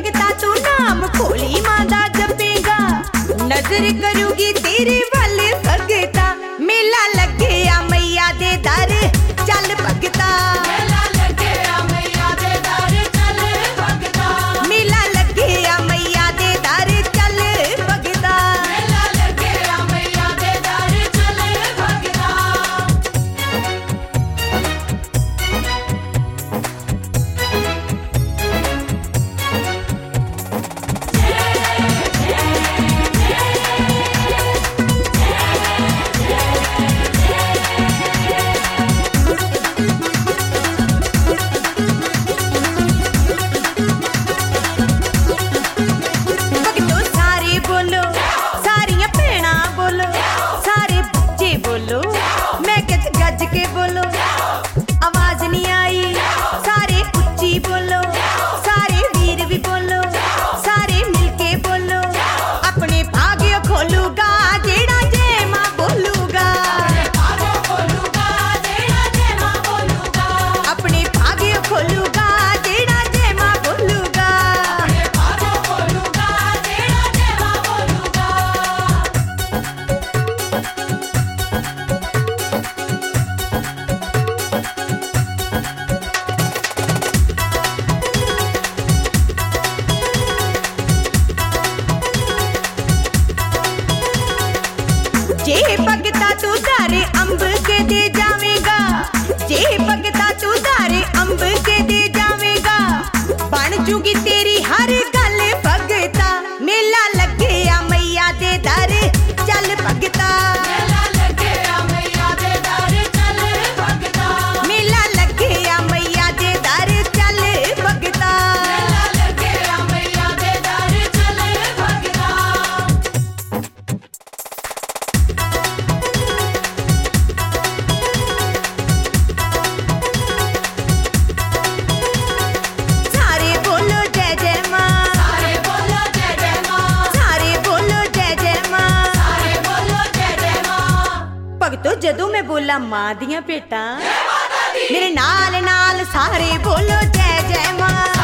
भगता तू नाम खोली मां दा जपेगा, नजर करूगी तेरे वाले भगता। मेला लगे आ मैया दे दर चल भगता, मेला लगे आ मैया दे दर चल भगता, मेला लगे आ मैया दे दर चल भगता, मेला लगे आ मैया दे दर चल भगता। भगतों सारे बोलो, सारियां भैणां बोलो, सारे बच्चे बोलो, मैं गज गज के बोलो, आवाज नहीं आई सारे उच्ची बोलो, सारे वीर भी बोलो, सारे मिलके बोलो, अपने भाग्य खोलूगा जेड़ा जय मां बोलूगा, आगे बोलूगा जेड़ा जय मां बोलूगा, अपने भाग्य खोलूगा जेड़ा जय मां बोलूगा। आगे बोलूगा जेड़ा जय मां बोलूगा। जे भगता तू दारे अंब के दे जावेगा, जे भगता तू दारे अंब के दे जावेगा, बन जूगी तेरी हर गल भगता। मेला लगे आ मैया दे दर चल भगता, मेला लगे आ मैया दे दर चल भगता, मेला लगे आ मैया दे दर चल भगता, मेला लगे आ मैया दे दर चल भगता। सारे बोलो जय जय मां, सारे बोलो जय जय मां, सारे बोलो जय जय मां। सारे बोलो जय जय मां। भगतों जदों मैं बोला मां दियां भेटां, जय माता दी, मेरे नाल नाल सारे बोलो जय जय मां।